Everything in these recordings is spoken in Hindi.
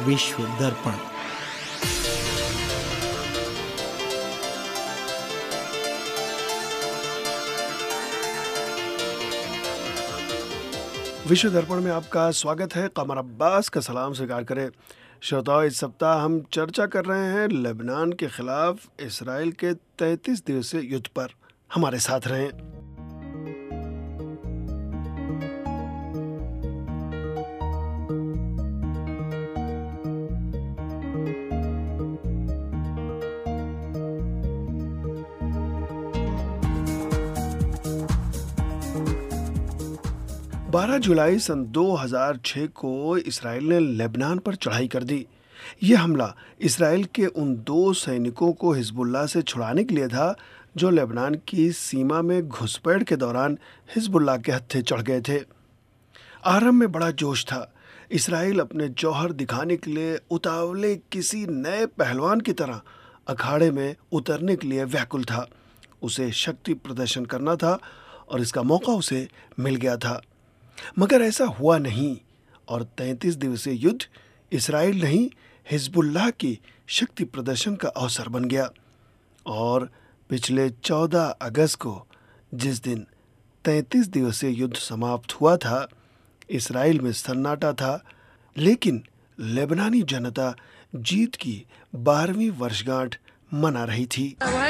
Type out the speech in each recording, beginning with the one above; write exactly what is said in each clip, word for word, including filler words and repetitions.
विश्व दर्पण। विश्व दर्पण में आपका स्वागत है। कमर अब्बास का सलाम स्वीकार करें। श्रोताओं, इस सप्ताह हम चर्चा कर रहे हैं लेबनान के खिलाफ इसराइल के तैंतीस दिवसीय युद्ध पर। हमारे साथ रहें। बारह जुलाई सन दो हज़ार छह को इसराइल ने लेबनान पर चढ़ाई कर दी। यह हमला इसराइल के उन दो सैनिकों को हिजबुल्लाह से छुड़ाने के लिए था जो लेबनान की सीमा में घुसपैठ के दौरान हिजबुल्लाह के हत्थे चढ़ गए थे। आरंभ में बड़ा जोश था। इसराइल अपने जौहर दिखाने के लिए उतावले किसी नए पहलवान की तरह अखाड़े में उतरने के लिए व्याकुल था। उसे शक्ति प्रदर्शन करना था और इसका मौका उसे मिल गया था। मगर ऐसा हुआ नहीं और तैंतीस दिवसीय युद्ध इसराइल नहीं हिजबुल्लाह की शक्ति प्रदर्शन का अवसर बन गया। और पिछले चौदह अगस्त को जिस दिन तैंतीस दिवसीय युद्ध समाप्त हुआ था, इसराइल में सन्नाटा था, लेकिन लेबनानी जनता जीत की बारहवीं वर्षगांठ मना रही थी।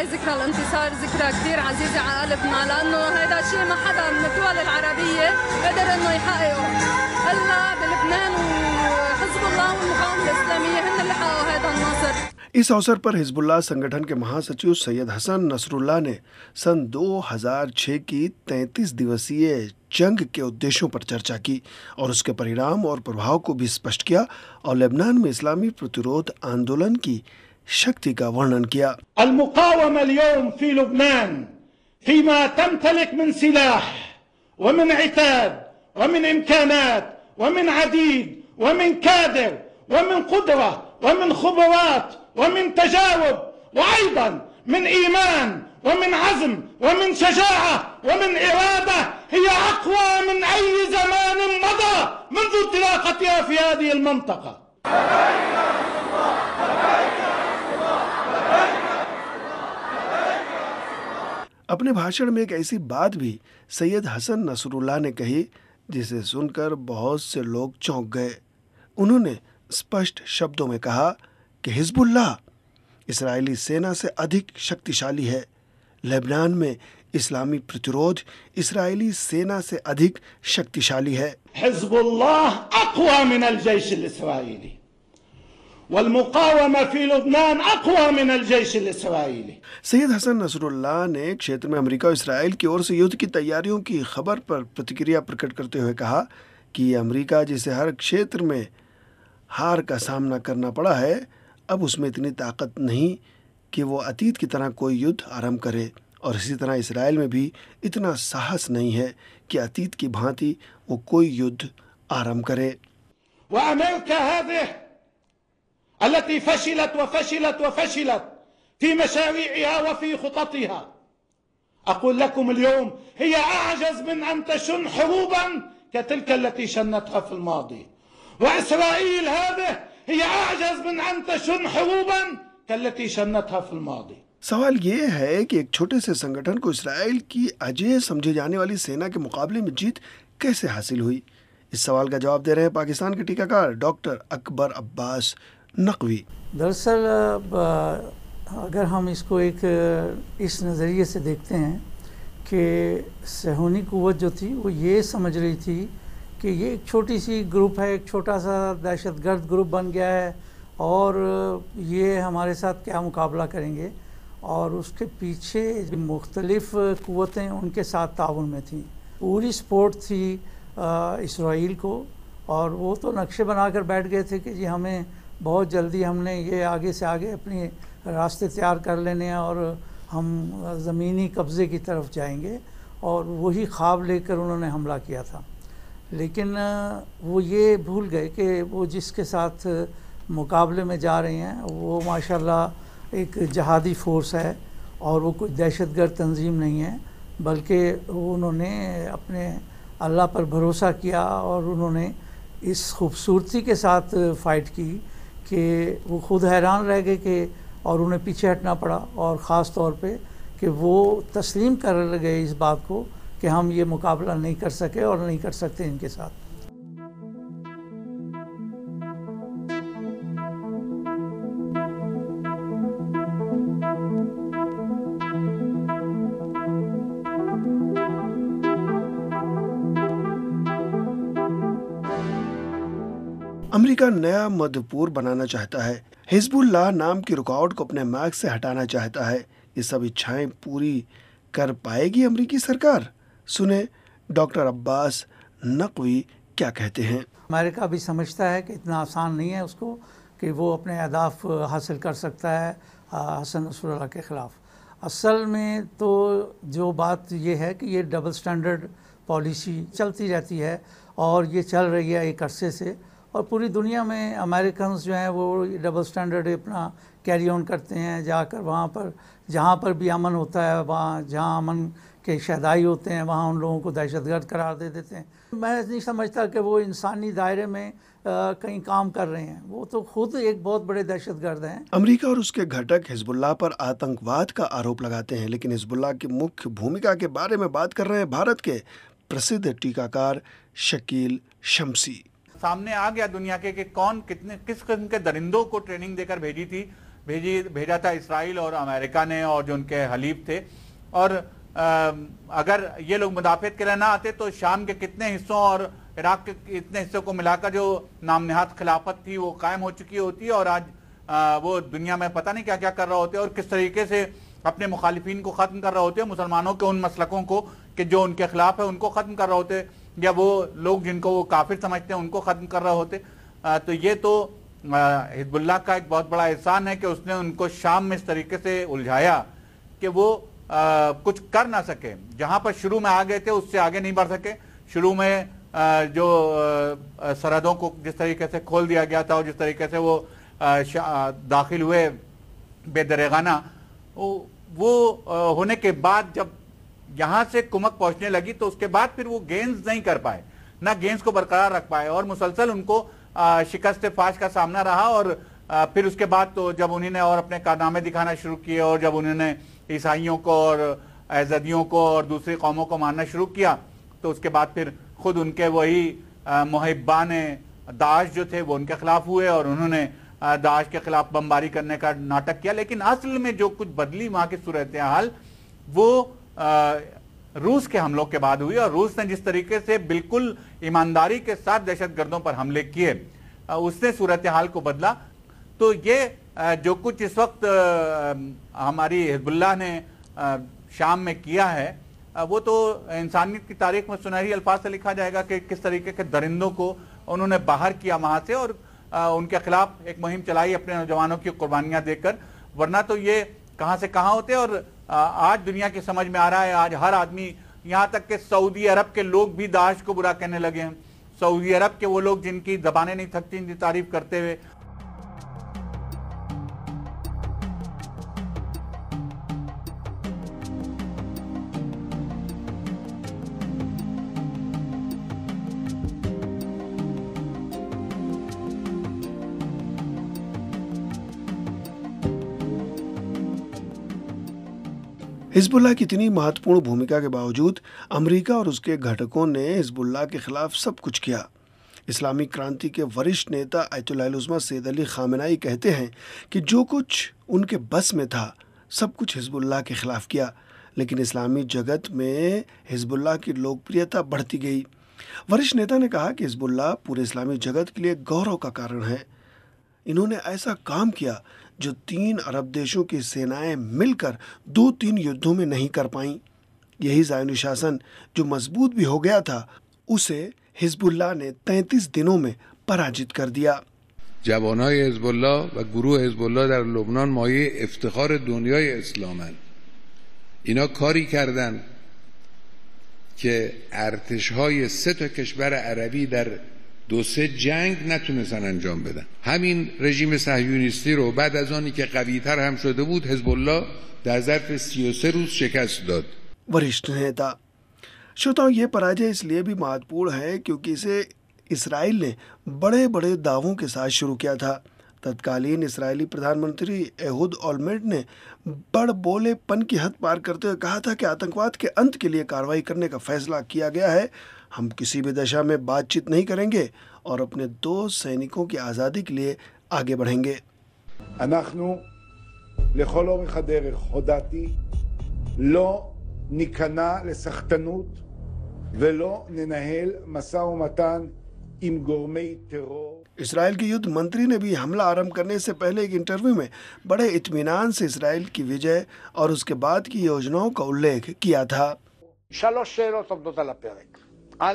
इस अवसर पर हिजबुल्लाह संगठन के महासचिव सैयद हसन नसरुल्लाह ने सन दो हज़ार छह की तैंतीस दिवसीय जंग के उद्देश्यों पर चर्चा की और उसके परिणाम और प्रभाव को भी स्पष्ट किया और लेबनान में इस्लामी प्रतिरोध आंदोलन की शक्ति का वर्णन किया। المقاومة اليوم في لبنان فيما تمتلك من سلاح ومن عتاد ومن إمكانات ومن عديد ومن كادر ومن قدرة ومن خبرات ومن تجاوب وأيضا من إيمان ومن عزم ومن شجاعة ومن إرادة هي أقوى من أي زمان مضى منذ انطلاقتها في هذه المنطقة. अपने भाषण में एक ऐसी बात भी सैयद हसन नसरुल्लाह ने कही जिसे सुनकर बहुत से लोग चौंक गए। उन्होंने स्पष्ट शब्दों में कहा कि हिजबुल्लाह इस्राएली सेना से अधिक शक्तिशाली है। लेबनान में इस्लामी प्रतिरोध इस्राएली सेना से अधिक शक्तिशाली है। हिजबुल्लाह अक़वा मिन अल-जैश अल-इस्राएली वल-मुक़ावमा फ़ी लुबनान अक़वा मिन अल-जैश अल-इस्राएली। सैयद हसन नसरुल्लाह ने क्षेत्र में अमेरिका और इस्राएल की ओर से युद्ध की तैयारियों की खबर पर प्रतिक्रिया प्रकट करते हुए कहा कि अमेरिका जिसे हर क्षेत्र में हार का सामना करना पड़ा है, अब उसमें इतनी ताकत नहीं कि वो अतीत की तरह कोई युद्ध आरंभ करे और इसी तरह इसराइल में भी इतना साहस नहीं है कि अतीत की भांति वो कोई युद्ध आरंभ करे। التي فشلت وفشلت وفشلت في مشاريعها وفي خططها أقول لكم اليوم هي أعجز من أن تشن حروبا كتلك التي شنتها في الماضي، وإسرائيل هذه هي أعجز من أن تشن حروبا كالتي شنتها في الماضي। सवाल ये है कि एक छोटे से संगठन को इसराइल की अजेय समझी जाने वाली सेना के मुकाबले में जीत कैसे हासिल हुई। इस सवाल का जवाब दे रहे हैं पाकिस्तान के टीकाकार डॉक्टर अकबर अब्बास नकवी। दरअसल अगर हम इसको एक इस नज़रिए से देखते हैं कि सहूनी कुव्वत जो थी वो ये समझ रही थी कि ये एक छोटी सी ग्रुप है, एक छोटा सा दहशतगर्द ग्रुप बन गया है और ये हमारे साथ क्या मुकाबला करेंगे, और उसके पीछे मुख्तलिफ़ कुव्वतें उनके साथ ताउन में थी। पूरी सपोर्ट थी इसराइल को और वो तो नक्शे बनाकर बैठ गए थे कि जी हमें बहुत जल्दी हमने ये आगे से आगे अपने रास्ते तैयार कर लेने हैं और हम ज़मीनी कब्ज़े की तरफ जाएंगे, और वही ख्वाब लेकर उन्होंने हमला किया था। लेकिन वो ये भूल गए कि वो जिसके साथ मुकाबले में जा रहे हैं वो माशाल्लाह एक जहादी फ़ोर्स है और वो कोई दहशतगर्द तंजीम नहीं है, बल्कि उन्होंने अपने अल्लाह पर भरोसा किया और उन्होंने इस खूबसूरती के साथ फ़ाइट की कि वो खुद हैरान रह गए कि और उन्हें पीछे हटना पड़ा, और ख़ास तौर पे कि वो तस्लीम कर गए इस बात को कि हम ये मुकाबला नहीं कर सके और नहीं कर सकते इनके साथ। अमेरिका नया मध्य पूर्व बनाना चाहता है, हिजबुल्लाह नाम की रुकावट को अपने मैप से हटाना चाहता है। ये सब इच्छाएं पूरी कर पाएगी अमेरिकी सरकार? सुने डॉक्टर अब्बास नकवी क्या कहते हैं। अमेरिका भी समझता है कि इतना आसान नहीं है उसको कि वो अपने अहदाफ हासिल कर सकता है हसन नसरुल्लाह के ख़िलाफ़। असल में तो जो बात ये है कि ये डबल स्टैंडर्ड पॉलिसी चलती रहती है और ये चल रही है एक अरसे से, और पूरी दुनिया में अमेरिकन जो हैं वो डबल स्टैंडर्ड अपना कैरी ऑन करते हैं। जाकर वहाँ पर जहाँ पर भी अमन होता है, वहाँ जहाँ अमन के शहदाई होते हैं, वहाँ उन लोगों को दहशतगर्द करार दे देते हैं। मैं नहीं समझता कि वो इंसानी दायरे में आ, कहीं काम कर रहे हैं, वो तो खुद एक बहुत बड़े दहशतगर्द हैं। अमेरिका और उसके घटक हिजबुल्लाह पर आतंकवाद का आरोप लगाते हैं, लेकिन हिजबुल्लाह की मुख्य भूमिका के बारे में बात कर रहे हैं भारत के प्रसिद्ध टीकाकार शकील शम्सी। सामने आ गया दुनिया के कि कौन कितने किस किस्म के दरिंदों को ट्रेनिंग देकर भेजी थी भेजी भेजा था इसराइल और अमेरिका ने और जो उनके हलीफ थे। और आ, अगर ये लोग मुदाफियत के लिए ना आते तो शाम के कितने हिस्सों और इराक के इतने हिस्सों को मिलाकर जो नाम निहाद खिलाफत थी वो कायम हो चुकी होती है, और आज आ, वो दुनिया में पता नहीं क्या क्या कर रहे होते और किस तरीके से अपने मुखालिफिन को ख़त्म कर रहे होते, मुसलमानों के उन मसलकों को कि जो उनके खिलाफ है उनको ख़त्म कर रहे होते, या वो लोग जिनको वो काफिर समझते हैं उनको ख़त्म कर रहे होते। आ, तो ये तो हिजबुल्लाह का एक बहुत बड़ा एहसान है कि उसने उनको शाम में इस तरीके से उलझाया कि वो आ, कुछ कर ना सके। जहां पर शुरू में आ गए थे उससे आगे नहीं बढ़ सके। शुरू में आ, जो आ, सरहदों को जिस तरीके से खोल दिया गया था और जिस तरीके से वो आ, दाखिल हुए बेदरेगाना, वो, वो आ, होने के बाद जब यहां से कुमक पहुंचने लगी तो उसके बाद फिर वो गेंस नहीं कर पाए, ना गेंस को बरकरार रख पाए, और मुसलसल उनको आ, शिकस्त फाश का सामना रहा। और आ, फिर उसके बाद तो जब उन्होंने और अपने कारनामे दिखाना शुरू किए और जब उन्होंने ईसाइयों को और अज़दियों को और दूसरी कौमों को मारना शुरू किया, तो उसके बाद फिर खुद उनके वही मुहिब्बान दाश जो थे वो उनके खिलाफ हुए और उन्होंने दाश के खिलाफ बमबारी करने का नाटक किया। लेकिन असल में जो कुछ बदली वहां की सूरत हाल वो आ, रूस के हमलों के बाद हुई, और रूस ने जिस तरीके से बिल्कुल ईमानदारी के साथ दहशतगर्दों पर हमले किए उसने सूरत हाल को बदला। तो ये आ, जो कुछ इस वक्त आ, हमारी हिजबुल्लाह ने आ, शाम में किया है आ, वो तो इंसानियत की तारीख में सुनहरी अल्फाज से लिखा जाएगा कि किस तरीके के दरिंदों को उन्होंने बाहर किया वहां से और आ, उनके खिलाफ एक मुहिम चलाई अपने नौजवानों की कुर्बानियां देकर। वरना तो ये कहां से कहां होते। और आज दुनिया की समझ में आ रहा है, आज हर आदमी, यहां तक कि सऊदी अरब के लोग भी दाश को बुरा कहने लगे हैं। सऊदी अरब के वो लोग जिनकी जबानें नहीं थकती इनकी तारीफ करते हुए। हिजबुल्लाह की इतनी महत्वपूर्ण भूमिका के बावजूद अमेरिका और उसके घटकों ने हिजबुल्लाह के खिलाफ सब कुछ किया। इस्लामी क्रांति के वरिष्ठ नेता Ayatollah Uzma Sayyed Ali Khamenei कहते हैं कि जो कुछ उनके बस में था सब कुछ हिजबुल्लाह के खिलाफ किया, लेकिन इस्लामी जगत में हिजबुल्लाह की लोकप्रियता बढ़ती गई। वरिष्ठ नेता ने कहा कि हिजबुल्लाह पूरे इस्लामी जगत के लिए गौरव का कारण है। इन्होंने ऐसा काम किया जो तीन अरब देशों की सेनाएं मिलकर दो तीन युद्धों में नहीं कर पाईं। यही ज़ायनी शासन जो मजबूत भी हो गया था उसे हिजबुल्लाह ने तैंतीस दिनों में पराजित कर दिया। जवानाय हिजबुल्लाह व गुरूह हिजबुल्लाह در لبنان مایه افتخار دنیای اسلامند. اینا کاری کردن که ارتش‌های سه تا کشور عربی در دو سه جنگ نتونستن انجام بدن. همین رژیم صهیونیستی رو بعد از آنی که قوی‌تر هم شده بود حزب الله در ظرف سی و سه روز شکست داد. वरिष्ठ नेता श्रोताओं, ये पराजय इसलिए भी महत्वपूर्ण है क्योंकि इसे इसराइल ने बड़े बड़े दावों के साथ शुरू किया था। तत्कालीन इस्राएली प्रधानमंत्री एहुद ओलमेर्ट ने बड़ बोलेपन की हद पार करते हुए कहा था कि आतंकवाद के अंत के लिए कार्रवाई करने का फैसला किया गया है। हम किसी भी दशा में बातचीत नहीं करेंगे और अपने दो सैनिकों की आज़ादी के लिए आगे बढ़ेंगे। אנחנו לכל אורך הדרך הודעתי לא ניכנע לסחטנות ולא ננהל משא ומתן עם גורמי טרור। इसराइल के युद्ध मंत्री ने भी हमला आरंभ करने से पहले एक इंटरव्यू में बड़े इत्मीनान से इसराइल की विजय और उसके बाद की योजनाओं का उल्लेख किया था। שלוש שאלות עומדות על הפרק. א',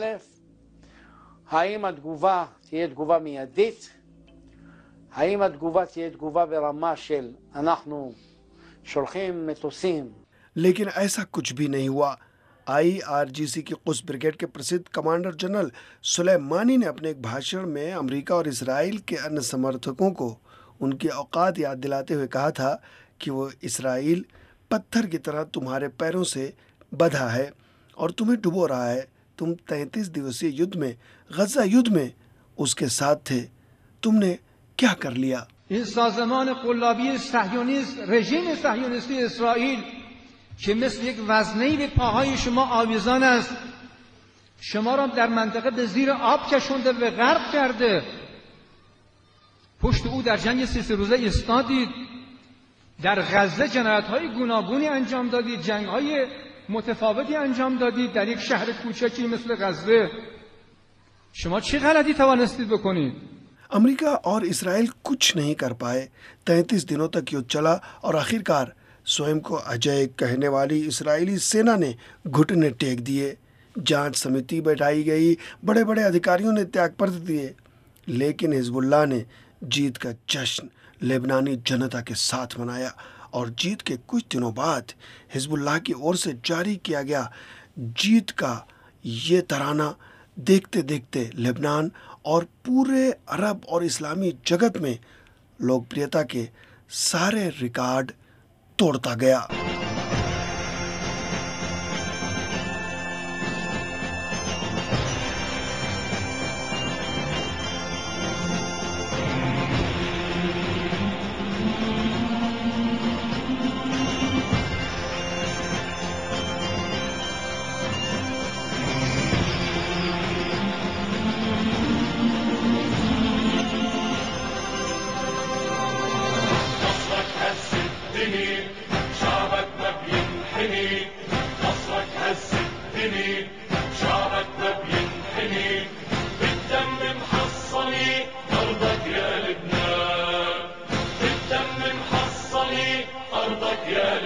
האם התגובה תהיה תגובה מיידית? האם התגובה תהיה תגובה ברמה של אנחנו שולחים מטוסים? लेकिन ऐसा कुछ भी नहीं हुआ। आईआरजीसी की कुस ब्रिगेड के प्रसिद्ध कमांडर जनरल सुलेमानी ने अपने एक भाषण में अमेरिका और इसराइल के अन्य समर्थकों को उनकी औकात याद दिलाते हुए कहा था कि वो इसराइल पत्थर की तरह तुम्हारे पैरों से बंधा है और तुम्हें डुबो रहा है। तुम तैंतीस दिवसीय युद्ध में, गजा युद्ध में उसके साथ थे, तुमने क्या कर लिया? این سازمان قلابی صهیونیست، رژیم صهیونیستی اسرائیل که مثل یک وزنه‌ای به پاهای شما آویزان است، شما را در منطقه به زیر آب کشونده و غرق کرده. پشت او در جنگ سی سه روزه ایستادید، در غزه جنایت‌های گوناگونی انجام دادید، جنگ‌های متفاوتی انجام دادید در یک شهر کوچکی مثل غزه. شما چه غلطی توانستید بکنید؟ अमेरिका और इसराइल कुछ नहीं कर पाए। तैंतीस दिनों तक युद्ध चला और आखिरकार स्वयं को अजय कहने वाली इस्राएली सेना ने घुटने टेक दिए। जांच समिति बैठाई गई, बड़े बड़े अधिकारियों ने त्यागपत्र दिए, लेकिन हिजबुल्लाह ने जीत का जश्न लेबनानी जनता के साथ मनाया और जीत के कुछ दिनों बाद हिजबुल्लाह की ओर से जारी किया गया जीत का ये तराना देखते देखते लेबनान और पूरे अरब और इस्लामी जगत में लोकप्रियता के सारे रिकॉर्ड तोड़ता गया। أرضك يا